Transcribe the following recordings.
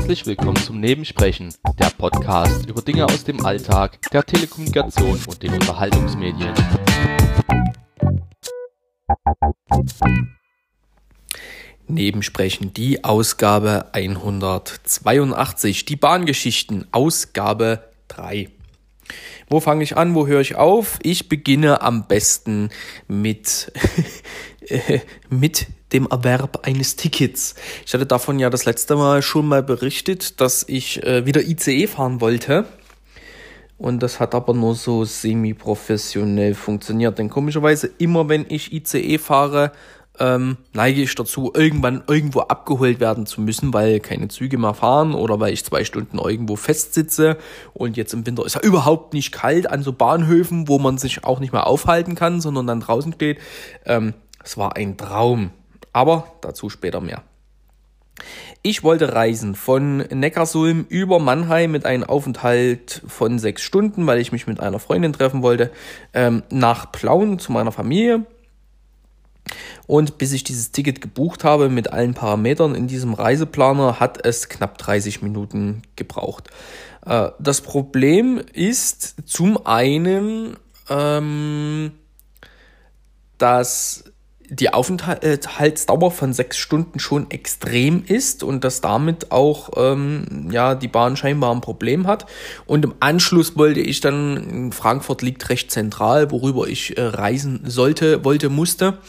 Herzlich willkommen zum Nebensprechen, der Podcast über Dinge aus dem Alltag, der Telekommunikation und den Unterhaltungsmedien. Nebensprechen, die Ausgabe 182, die Bahngeschichten, Ausgabe 3. Wo fange ich an, wo höre ich auf? Ich beginne am besten mit dem Erwerb eines Tickets. Ich hatte davon ja das letzte Mal schon mal berichtet, dass ich wieder ICE fahren wollte. Und das hat aber nur so semi-professionell funktioniert. Denn komischerweise immer, wenn ich ICE fahre, neige ich dazu, irgendwann irgendwo abgeholt werden zu müssen, weil keine Züge mehr fahren oder weil ich 2 Stunden irgendwo festsitze. Und jetzt im Winter ist ja überhaupt nicht kalt an so Bahnhöfen, wo man sich auch nicht mehr aufhalten kann, sondern dann draußen steht. Es war ein Traum. Aber dazu später mehr. Ich wollte reisen von Neckarsulm über Mannheim mit einem Aufenthalt von 6 Stunden, weil ich mich mit einer Freundin treffen wollte, nach Plauen zu meiner Familie. Und bis ich dieses Ticket gebucht habe mit allen Parametern in diesem Reiseplaner, hat es knapp 30 Minuten gebraucht. Das Problem ist zum einen, dass die Aufenthaltsdauer von 6 Stunden schon extrem ist und dass damit auch die Bahn scheinbar ein Problem hat. Und im Anschluss wollte ich dann, Frankfurt liegt recht zentral, worüber ich reisen musste.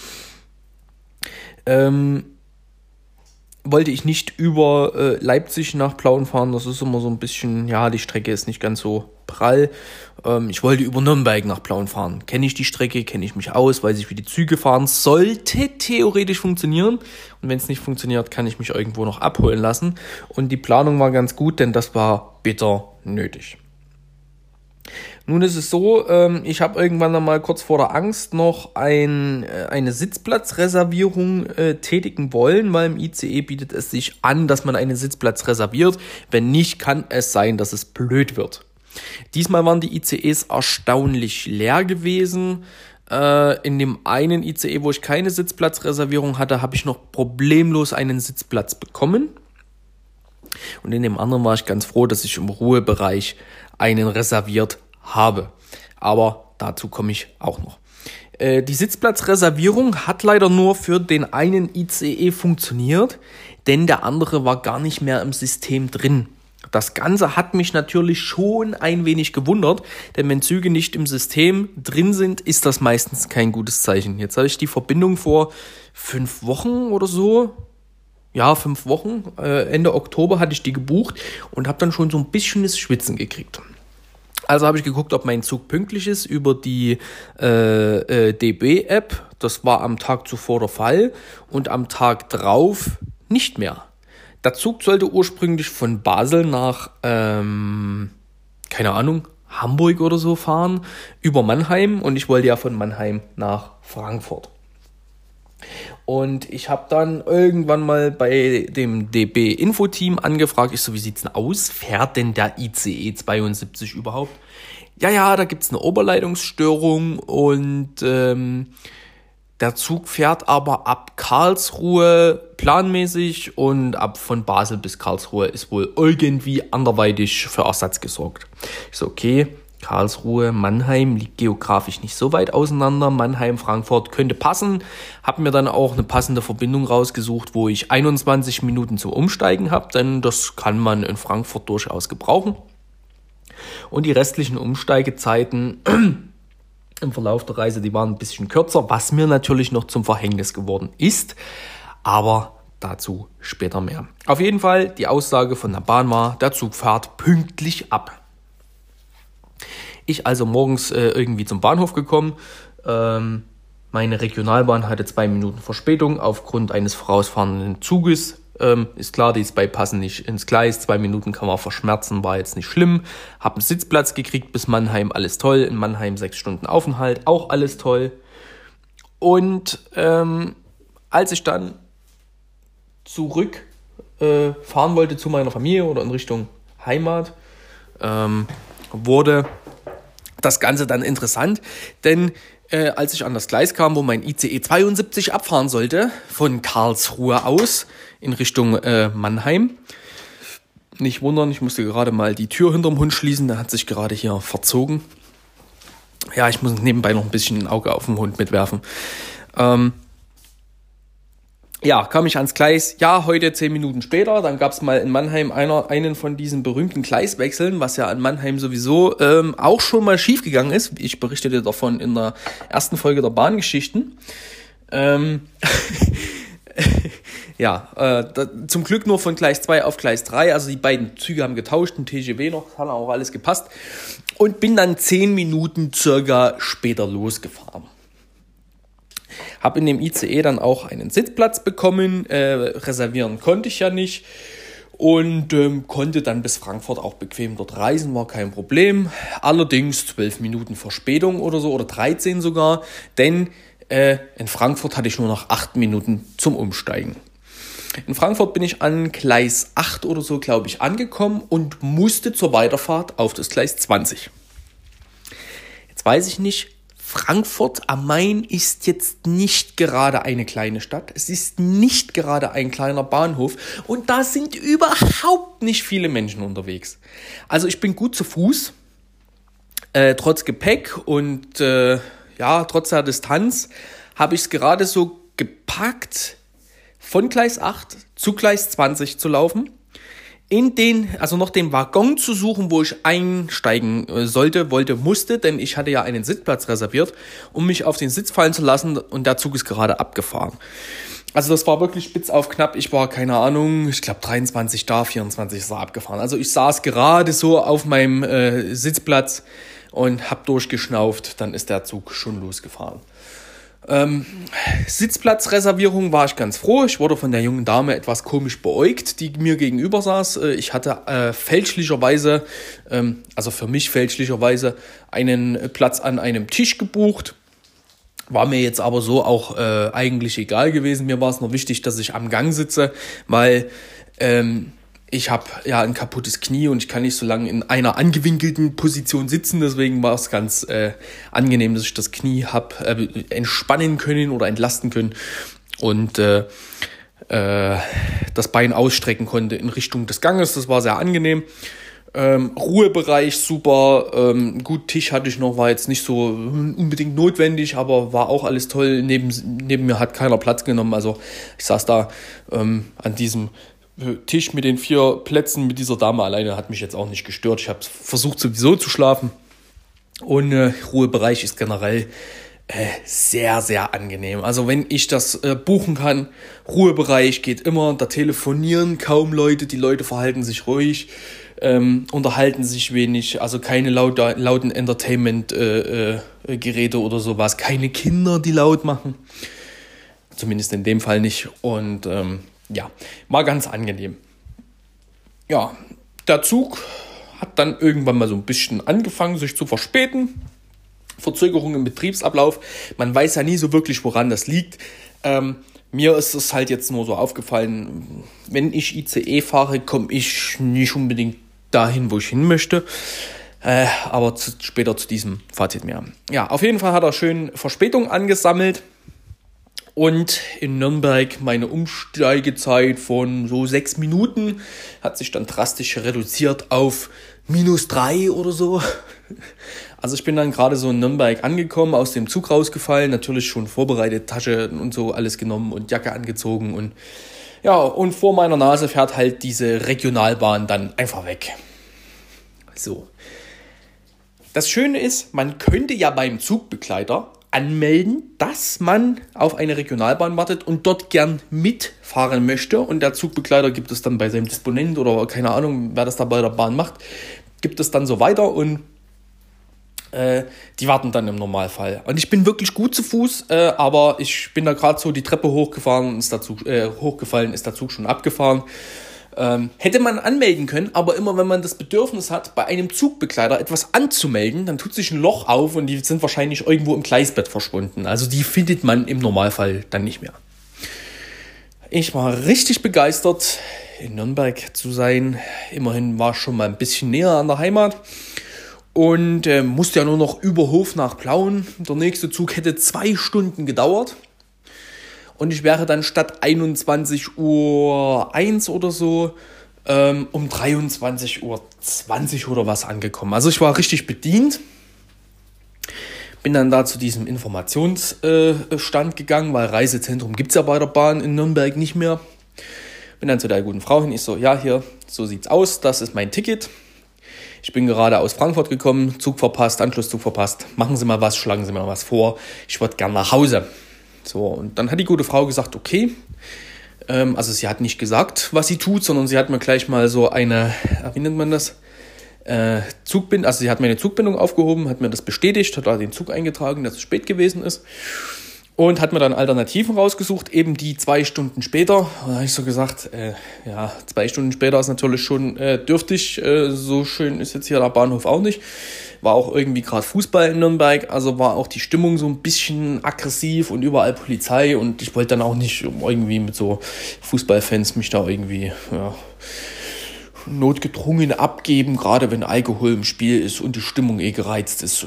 Wollte ich nicht über Leipzig nach Plauen fahren, das ist immer so ein bisschen, die Strecke ist nicht ganz so prall. Ich wollte über Nürnberg nach Plauen fahren. Kenne ich die Strecke, kenne ich mich aus, weiß ich, wie die Züge fahren, sollte theoretisch funktionieren. Und wenn es nicht funktioniert, kann ich mich irgendwo noch abholen lassen. Und die Planung war ganz gut, denn das war bitter nötig. Nun ist es so, ich habe irgendwann einmal kurz vor der Angst noch eine Sitzplatzreservierung tätigen wollen, weil im ICE bietet es sich an, dass man einen Sitzplatz reserviert. Wenn nicht, kann es sein, dass es blöd wird. Diesmal waren die ICEs erstaunlich leer gewesen. In dem einen ICE, wo ich keine Sitzplatzreservierung hatte, habe ich noch problemlos einen Sitzplatz bekommen. Und in dem anderen war ich ganz froh, dass ich im Ruhebereich einen reserviert habe. Aber dazu komme ich auch noch. Die Sitzplatzreservierung hat leider nur für den einen ICE funktioniert, denn der andere war gar nicht mehr im System drin. Das Ganze hat mich natürlich schon ein wenig gewundert, denn wenn Züge nicht im System drin sind, ist das meistens kein gutes Zeichen. Jetzt habe ich die Verbindung vor 5 Wochen oder so, 5 Wochen, Ende Oktober hatte ich die gebucht und habe dann schon so ein bisschen das Schwitzen gekriegt. Also habe ich geguckt, ob mein Zug pünktlich ist über die DB-App. Das war am Tag zuvor der Fall und am Tag drauf nicht mehr. Der Zug sollte ursprünglich von Basel nach, Hamburg oder so fahren, über Mannheim. Und ich wollte ja von Mannheim nach Frankfurt. Und ich habe dann irgendwann mal bei dem DB-Info-Team angefragt, wie sieht's denn aus? Fährt denn der ICE 72 überhaupt? Ja, da gibt's eine Oberleitungsstörung und der Zug fährt aber ab Karlsruhe planmäßig und von Basel bis Karlsruhe ist wohl irgendwie anderweitig für Ersatz gesorgt. Ich so, okay. Karlsruhe, Mannheim liegt geografisch nicht so weit auseinander. Mannheim, Frankfurt könnte passen. Habe mir dann auch eine passende Verbindung rausgesucht, wo ich 21 Minuten zum Umsteigen habe, denn das kann man in Frankfurt durchaus gebrauchen. Und die restlichen Umsteigezeiten im Verlauf der Reise, die waren ein bisschen kürzer, was mir natürlich noch zum Verhängnis geworden ist. Aber dazu später mehr. Auf jeden Fall, die Aussage von der Bahn war, der Zug fährt pünktlich ab. Ich also morgens irgendwie zum Bahnhof gekommen. Meine Regionalbahn hatte 2 Minuten Verspätung aufgrund eines vorausfahrenden Zuges. Ist klar, die zwei passen nicht ins Gleis. 2 Minuten kann man verschmerzen, war jetzt nicht schlimm. Hab einen Sitzplatz gekriegt bis Mannheim, alles toll. In Mannheim 6 Stunden Aufenthalt, auch alles toll. Und als ich dann zurück fahren wollte zu meiner Familie oder in Richtung Heimat, wurde das Ganze dann interessant, denn als ich an das Gleis kam, wo mein ICE 72 abfahren sollte, von Karlsruhe aus in Richtung Mannheim, Nicht wundern, ich musste gerade mal die Tür hinterm Hund schließen, der hat sich gerade hier verzogen. Ja, ich muss nebenbei noch ein bisschen ein Auge auf den Hund mitwerfen. Ja, kam ich ans Gleis. Ja, heute 10 Minuten später. Dann gab es mal in Mannheim einen von diesen berühmten Gleiswechseln, was ja in Mannheim sowieso auch schon mal schief gegangen ist. Ich berichtete davon in der ersten Folge der Bahngeschichten. Ja, zum Glück nur von Gleis 2 auf Gleis 3. Also die beiden Züge haben getauscht, ein TGV noch, hat auch alles gepasst. Und bin dann 10 Minuten circa später losgefahren. Hab in dem ICE dann auch einen Sitzplatz bekommen, reservieren konnte ich ja nicht und konnte dann bis Frankfurt auch bequem dort reisen, war kein Problem. Allerdings 12 Minuten Verspätung oder so oder 13 sogar, denn in Frankfurt hatte ich nur noch 8 Minuten zum Umsteigen. In Frankfurt bin ich an Gleis 8 oder so, glaube ich, angekommen und musste zur Weiterfahrt auf das Gleis 20. Jetzt weiß ich nicht, Frankfurt am Main ist jetzt nicht gerade eine kleine Stadt. Es ist nicht gerade ein kleiner Bahnhof und da sind überhaupt nicht viele Menschen unterwegs. Also ich bin gut zu Fuß, trotz Gepäck und trotz der Distanz habe ich es gerade so gepackt, von Gleis 8 zu Gleis 20 zu laufen. Noch den Waggon zu suchen, wo ich einsteigen musste, denn ich hatte ja einen Sitzplatz reserviert, um mich auf den Sitz fallen zu lassen und der Zug ist gerade abgefahren. Also das war wirklich spitz auf knapp, ich war, keine Ahnung, ich glaube 23 da, 24 ist er abgefahren. Also ich saß gerade so auf meinem Sitzplatz und habe durchgeschnauft, dann ist der Zug schon losgefahren. Sitzplatzreservierung war ich ganz froh. Ich wurde von der jungen Dame etwas komisch beäugt, die mir gegenüber saß. Ich hatte fälschlicherweise, für mich fälschlicherweise, einen Platz an einem Tisch gebucht. War mir jetzt aber so auch eigentlich egal gewesen. Mir war es nur wichtig, dass ich am Gang sitze, weil ich habe ja ein kaputtes Knie und ich kann nicht so lange in einer angewinkelten Position sitzen. Deswegen war es ganz angenehm, dass ich das Knie habe entspannen können oder entlasten können und das Bein ausstrecken konnte in Richtung des Ganges. Das war sehr angenehm. Ruhebereich super, gut, Tisch hatte ich noch, war jetzt nicht so unbedingt notwendig, aber war auch alles toll. Neben mir hat keiner Platz genommen. Also ich saß da an diesem Tisch mit den 4 Plätzen mit dieser Dame alleine, hat mich jetzt auch nicht gestört. Ich habe versucht sowieso zu schlafen und Ruhebereich ist generell sehr, sehr angenehm. Also wenn ich das buchen kann, Ruhebereich geht immer, da telefonieren kaum Leute, die Leute verhalten sich ruhig, unterhalten sich wenig, also keine lauten Entertainment-Geräte oder sowas, keine Kinder, die laut machen, zumindest in dem Fall nicht und war ganz angenehm. Ja, der Zug hat dann irgendwann mal so ein bisschen angefangen, sich zu verspäten. Verzögerung im Betriebsablauf. Man weiß ja nie so wirklich, woran das liegt. Mir ist es halt jetzt nur so aufgefallen, wenn ich ICE fahre, komme ich nicht unbedingt dahin, wo ich hin möchte. Aber später zu diesem Fazit mehr. Ja, auf jeden Fall hat er schön Verspätung angesammelt. Und in Nürnberg meine Umsteigezeit von so 6 Minuten hat sich dann drastisch reduziert auf -3 oder so. Also ich bin dann gerade so in Nürnberg angekommen, aus dem Zug rausgefallen, natürlich schon vorbereitet, Tasche und so alles genommen und Jacke angezogen und vor meiner Nase fährt halt diese Regionalbahn dann einfach weg. So. Das Schöne ist, man könnte ja beim Zugbegleiter anmelden, dass man auf eine Regionalbahn wartet und dort gern mitfahren möchte und der Zugbegleiter gibt es dann bei seinem Disponent oder keine Ahnung, wer das da bei der Bahn macht, gibt es dann so weiter und die warten dann im Normalfall. Und ich bin wirklich gut zu Fuß, aber ich bin da gerade so die Treppe hochgefallen, ist der Zug schon abgefahren. Hätte man anmelden können, aber immer wenn man das Bedürfnis hat, bei einem Zugbegleiter etwas anzumelden, dann tut sich ein Loch auf und die sind wahrscheinlich irgendwo im Gleisbett verschwunden. Also die findet man im Normalfall dann nicht mehr. Ich war richtig begeistert, in Nürnberg zu sein. Immerhin war ich schon mal ein bisschen näher an der Heimat und musste ja nur noch über Hof nach Plauen. Der nächste Zug hätte 2 Stunden gedauert. Und ich wäre dann statt 21:01 oder so um 23:20 Uhr oder was angekommen. Also ich war richtig bedient. Bin dann da zu diesem Informationsstand gegangen, weil Reisezentrum gibt es ja bei der Bahn in Nürnberg nicht mehr. Bin dann zu der guten Frau hin. Ich so, ja, hier, so sieht's aus. Das ist mein Ticket. Ich bin gerade aus Frankfurt gekommen, Zug verpasst, Anschlusszug verpasst. Machen Sie mal was, schlagen Sie mal was vor. Ich würde gern nach Hause. So, und dann hat die gute Frau gesagt, okay. Also sie hat nicht gesagt, was sie tut, sondern sie hat mir gleich mal so eine, wie nennt man das? Zugbindung, also sie hat meine Zugbindung aufgehoben, hat mir das bestätigt, hat da den Zug eingetragen, dass es spät gewesen ist und hat mir dann Alternativen rausgesucht, eben die 2 Stunden später. Da habe ich so gesagt, 2 Stunden später ist natürlich schon dürftig, so schön ist jetzt hier der Bahnhof auch nicht. War auch irgendwie gerade Fußball in Nürnberg, also war auch die Stimmung so ein bisschen aggressiv und überall Polizei und ich wollte dann auch nicht irgendwie mit so Fußballfans mich da irgendwie, notgedrungen abgeben, gerade wenn Alkohol im Spiel ist und die Stimmung gereizt ist.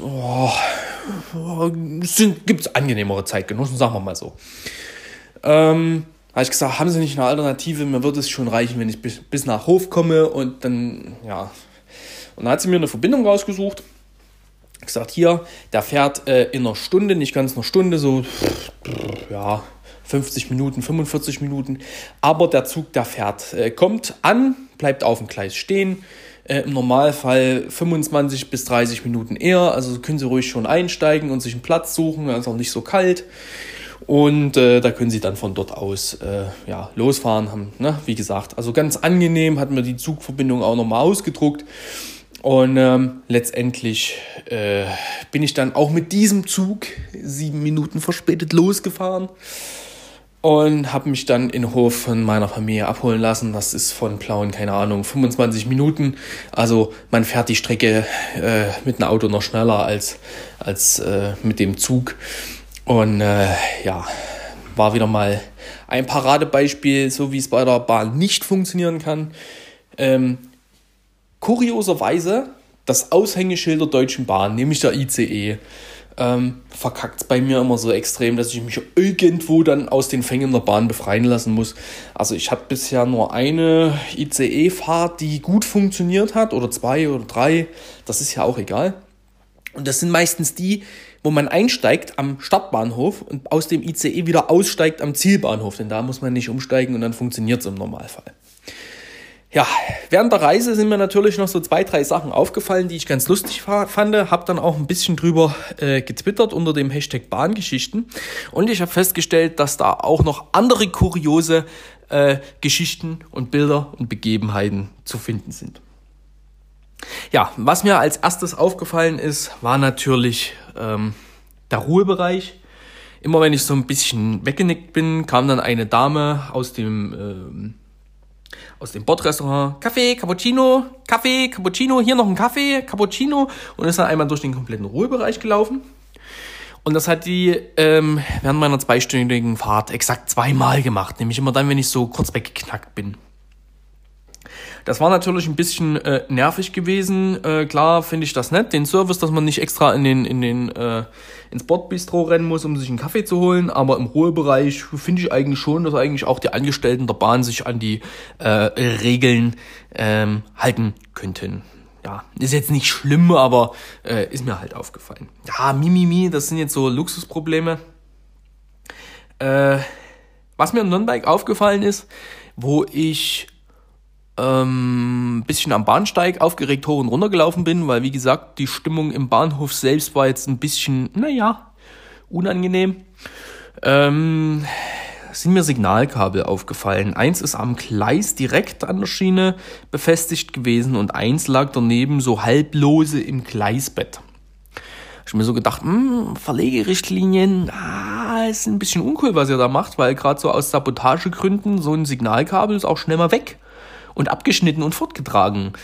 Gibt es angenehmere Zeitgenossen, sagen wir mal so. Habe ich gesagt, haben Sie nicht eine Alternative? Mir würde es schon reichen, wenn ich bis nach Hof komme und dann, ja. Und dann hat sie mir eine Verbindung rausgesucht. Gesagt, hier, der fährt in einer Stunde, nicht ganz einer Stunde, so, 50 Minuten, 45 Minuten. Aber der Zug, der fährt, kommt an, bleibt auf dem Gleis stehen. Im Normalfall 25 bis 30 Minuten eher. Also können Sie ruhig schon einsteigen und sich einen Platz suchen. Da ist auch nicht so kalt. Und da können Sie dann von dort aus losfahren. Wie gesagt, also ganz angenehm, hat mir die Zugverbindung auch nochmal ausgedruckt. Und letztendlich bin ich dann auch mit diesem Zug 7 Minuten verspätet losgefahren und habe mich dann in Hof von meiner Familie abholen lassen. Das ist von Plauen, keine Ahnung, 25 Minuten. Also man fährt die Strecke mit einem Auto noch schneller als mit dem Zug. Und war wieder mal ein Paradebeispiel, so wie es bei der Bahn nicht funktionieren kann. Kurioserweise das Aushängeschild der Deutschen Bahn, nämlich der ICE, verkackt es bei mir immer so extrem, dass ich mich irgendwo dann aus den Fängen der Bahn befreien lassen muss. Also ich hatte bisher nur eine ICE-Fahrt, die gut funktioniert hat, oder 2 oder 3, das ist ja auch egal. Und das sind meistens die, wo man einsteigt am Startbahnhof und aus dem ICE wieder aussteigt am Zielbahnhof, denn da muss man nicht umsteigen und dann funktioniert es im Normalfall. Ja, während der Reise sind mir natürlich noch so 2, 3 Sachen aufgefallen, die ich ganz lustig fand. Habe dann auch ein bisschen drüber getwittert unter dem Hashtag Bahngeschichten. Und ich habe festgestellt, dass da auch noch andere kuriose Geschichten und Bilder und Begebenheiten zu finden sind. Ja, was mir als erstes aufgefallen ist, war natürlich der Ruhebereich. Immer wenn ich so ein bisschen weggenickt bin, kam dann eine Dame aus dem Bordrestaurant, Kaffee, Cappuccino, hier noch ein Kaffee, Cappuccino, und ist dann einmal durch den kompletten Ruhebereich gelaufen. Und das hat die während meiner 2-stündigen Fahrt exakt 2-mal gemacht, nämlich immer dann, wenn ich so kurz weggeknackt bin. Das war natürlich ein bisschen nervig gewesen. Klar finde ich das nett, den Service, dass man nicht extra ins Bordbistro rennen muss, um sich einen Kaffee zu holen. Aber im Ruhebereich finde ich eigentlich schon, dass eigentlich auch die Angestellten der Bahn sich an die Regeln halten könnten. Ja, ist jetzt nicht schlimm, aber ist mir halt aufgefallen. Ja, das sind jetzt so Luxusprobleme. Was mir in Nürnberg aufgefallen ist, wo ich ein bisschen am Bahnsteig aufgeregt hoch und runter gelaufen bin, weil wie gesagt, die Stimmung im Bahnhof selbst war jetzt ein bisschen, unangenehm. Sind mir Signalkabel aufgefallen. Eins ist am Gleis direkt an der Schiene befestigt gewesen und eins lag daneben so halblose im Gleisbett. Ich mir so gedacht, Verlegerichtlinien, ist ein bisschen uncool, was ihr da macht, weil gerade so aus Sabotagegründen so ein Signalkabel ist auch schnell mal weg und abgeschnitten und fortgetragen.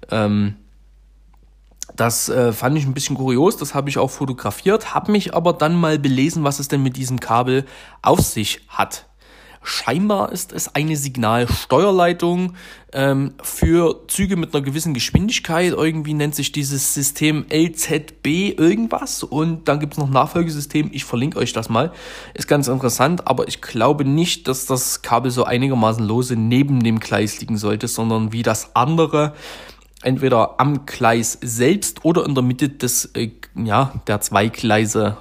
Das fand ich ein bisschen kurios, das habe ich auch fotografiert, habe mich aber dann mal belesen, was es denn mit diesem Kabel auf sich hat. scheinbar ist es eine Signalsteuerleitung für Züge mit einer gewissen Geschwindigkeit. Irgendwie nennt sich dieses System LZB irgendwas. Und dann gibt es noch ein Nachfolgesystem. Ich verlinke euch das mal. Ist ganz interessant, aber ich glaube nicht, dass das Kabel so einigermaßen lose neben dem Gleis liegen sollte, sondern wie das andere entweder am Gleis selbst oder in der Mitte des der zwei Gleise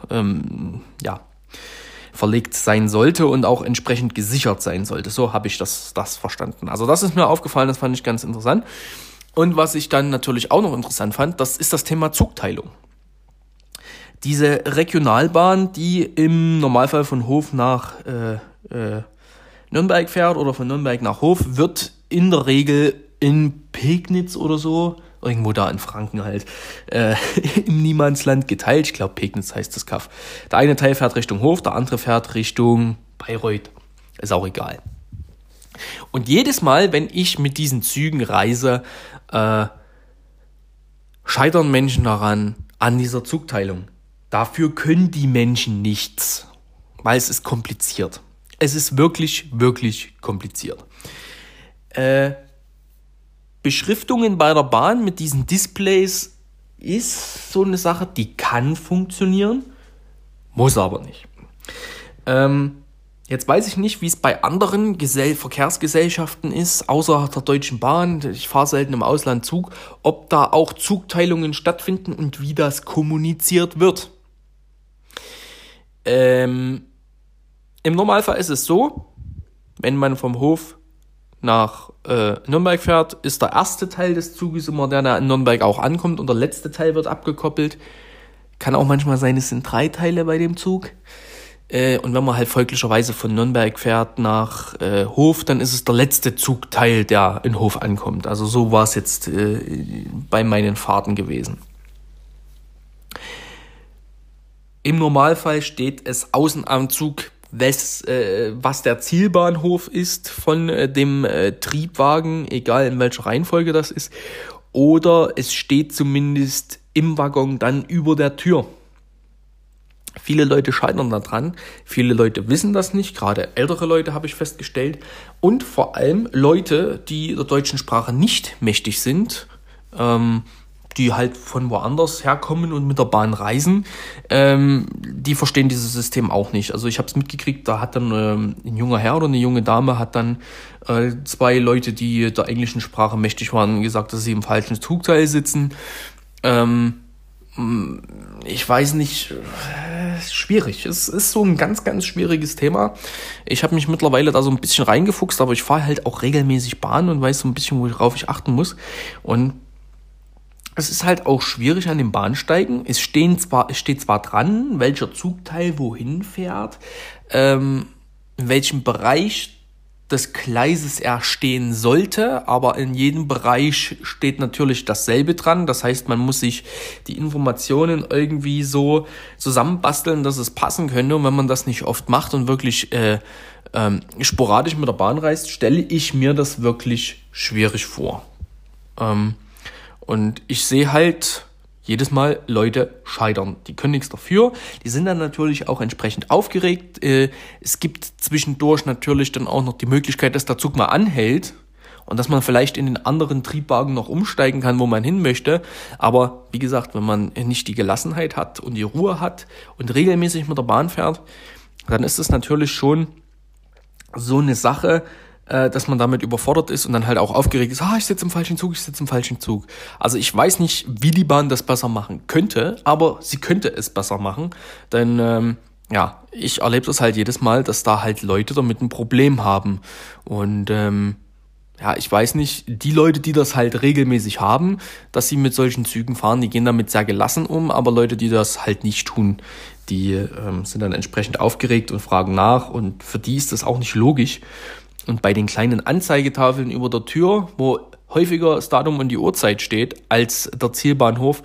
verlegt sein sollte und auch entsprechend gesichert sein sollte. So habe ich das verstanden. Also das ist mir aufgefallen, das fand ich ganz interessant. Und was ich dann natürlich auch noch interessant fand, das ist das Thema Zugteilung. Diese Regionalbahn, die im Normalfall von Hof nach Nürnberg fährt oder von Nürnberg nach Hof, wird in der Regel in Pegnitz oder so, irgendwo da in Franken halt, im Niemandsland geteilt. Ich glaube, Pegnitz heißt das Kaff. Der eine Teil fährt Richtung Hof, der andere fährt Richtung Bayreuth. Ist auch egal. Und jedes Mal, wenn ich mit diesen Zügen reise, scheitern Menschen daran, an dieser Zugteilung. Dafür können die Menschen nichts, weil es ist kompliziert. Es ist wirklich, wirklich kompliziert. Beschriftungen bei der Bahn mit diesen Displays ist so eine Sache, die kann funktionieren, muss aber nicht. Jetzt weiß ich nicht, wie es bei anderen Verkehrsgesellschaften ist, außer der Deutschen Bahn. Ich fahre selten im Ausland Zug, ob da auch Zugteilungen stattfinden und wie das kommuniziert wird. Im Normalfall ist es so, wenn man vom Hof nach Nürnberg fährt, ist der erste Teil des Zuges immer der in Nürnberg auch ankommt und der letzte Teil wird abgekoppelt. Kann auch manchmal sein, es sind 3 Teile bei dem Zug. Und wenn man halt folglicherweise von Nürnberg fährt nach Hof, dann ist es der letzte Zugteil, der in Hof ankommt. Also so war es jetzt bei meinen Fahrten gewesen. Im Normalfall steht es außen am Zug, was der Zielbahnhof ist von dem Triebwagen, egal in welcher Reihenfolge das ist. Oder es steht zumindest im Waggon dann über der Tür. Viele Leute scheitern daran, viele Leute wissen das nicht, gerade ältere Leute habe ich festgestellt. Und vor allem Leute, die der deutschen Sprache nicht mächtig sind, die halt von woanders herkommen und mit der Bahn reisen, die verstehen dieses System auch nicht. Also ich habe es mitgekriegt, da hat dann ein junger Herr oder eine junge Dame hat dann 2 Leute, die der englischen Sprache mächtig waren, gesagt, dass sie im falschen Zugteil sitzen. Ich weiß nicht, schwierig. Es ist so ein ganz, ganz schwieriges Thema. Ich habe mich mittlerweile da so ein bisschen reingefuchst, aber ich fahre halt auch regelmäßig Bahn und weiß so ein bisschen, worauf ich achten muss. Und es ist halt auch schwierig an den Bahnsteigen. Es steht zwar dran, welcher Zugteil wohin fährt, in welchem Bereich des Gleises er stehen sollte, aber in jedem Bereich steht natürlich dasselbe dran. Das heißt, man muss sich die Informationen irgendwie so zusammenbasteln, dass es passen könnte. Und wenn man das nicht oft macht und wirklich sporadisch mit der Bahn reist, stelle ich mir das wirklich schwierig vor. Und ich sehe halt jedes Mal Leute scheitern. Die können nichts dafür. Die sind dann natürlich auch entsprechend aufgeregt. Es gibt zwischendurch natürlich dann auch noch die Möglichkeit, dass der Zug mal anhält und dass man vielleicht in den anderen Triebwagen noch umsteigen kann, wo man hin möchte. Aber wie gesagt, wenn man nicht die Gelassenheit hat und die Ruhe hat und regelmäßig mit der Bahn fährt, dann ist es natürlich schon so eine Sache, dass man damit überfordert ist und dann halt auch aufgeregt ist, ich sitze im falschen Zug. Also ich weiß nicht, wie die Bahn das besser machen könnte, aber sie könnte es besser machen, denn ich erlebe das halt jedes Mal, dass da halt Leute damit ein Problem haben und ich weiß nicht, die Leute, die das halt regelmäßig haben, dass sie mit solchen Zügen fahren, die gehen damit sehr gelassen um, aber Leute, die das halt nicht tun, die sind dann entsprechend aufgeregt und fragen nach und für die ist das auch nicht logisch. Und bei den kleinen Anzeigetafeln über der Tür, wo häufiger das Datum und die Uhrzeit steht als der Zielbahnhof,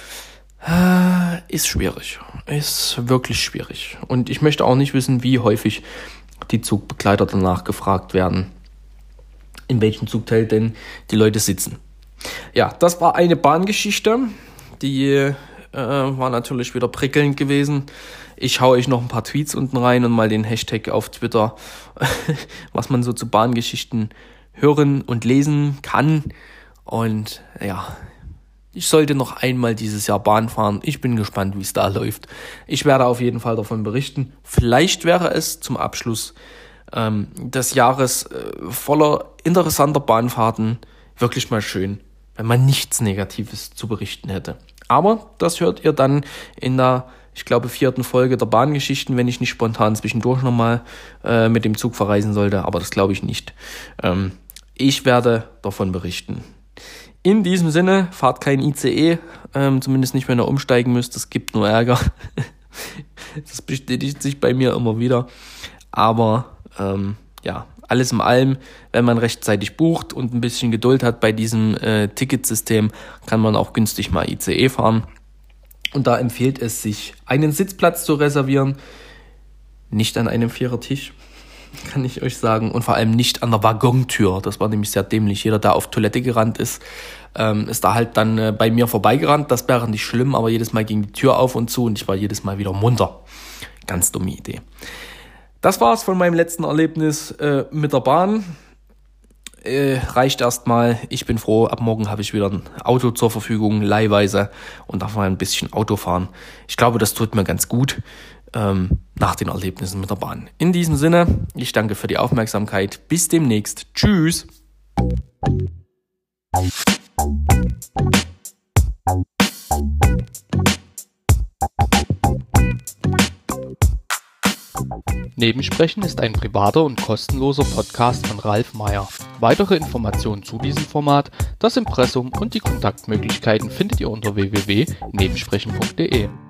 ist schwierig. Ist wirklich schwierig. Und ich möchte auch nicht wissen, wie häufig die Zugbegleiter danach gefragt werden, in welchem Zugteil denn die Leute sitzen. Ja, das war eine Bahngeschichte, die war natürlich wieder prickelnd gewesen. Ich hau euch noch ein paar Tweets unten rein und mal den Hashtag auf Twitter, was man so zu Bahngeschichten hören und lesen kann. Und ja, ich sollte noch einmal dieses Jahr Bahn fahren. Ich bin gespannt, wie es da läuft. Ich werde auf jeden Fall davon berichten. Vielleicht wäre es zum Abschluss des Jahres voller interessanter Bahnfahrten wirklich mal schön, wenn man nichts Negatives zu berichten hätte. Aber das hört ihr dann in der, ich glaube, 4. Folge der Bahngeschichten, wenn ich nicht spontan zwischendurch nochmal mit dem Zug verreisen sollte. Aber das glaube ich nicht. Ich werde davon berichten. In diesem Sinne, fahrt kein ICE, zumindest nicht, wenn ihr umsteigen müsst. Es gibt nur Ärger. Das bestätigt sich bei mir immer wieder. Aber ja, alles in allem, wenn man rechtzeitig bucht und ein bisschen Geduld hat bei diesem Ticketsystem, kann man auch günstig mal ICE fahren. Und da empfiehlt es sich, einen Sitzplatz zu reservieren, nicht an einem Vierertisch, kann ich euch sagen, und vor allem nicht an der Waggontür. Das war nämlich sehr dämlich. Jeder, der auf Toilette gerannt ist da halt dann bei mir vorbeigerannt. Das wäre nicht schlimm, aber jedes Mal ging die Tür auf und zu und ich war jedes Mal wieder munter. Ganz dumme Idee. Das war's von meinem letzten Erlebnis mit der Bahn. Reicht erstmal. Ich bin froh, ab morgen habe ich wieder ein Auto zur Verfügung, leihweise, und darf mal ein bisschen Auto fahren. Ich glaube, das tut mir ganz gut nach den Erlebnissen mit der Bahn. In diesem Sinne, ich danke für die Aufmerksamkeit. Bis demnächst. Tschüss. Nebensprechen ist ein privater und kostenloser Podcast von Ralf Meyer. Weitere Informationen zu diesem Format, das Impressum und die Kontaktmöglichkeiten findet ihr unter www.nebensprechen.de.